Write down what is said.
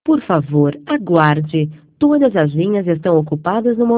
Por favor, aguarde. Todas as linhas estão ocupadas no momento.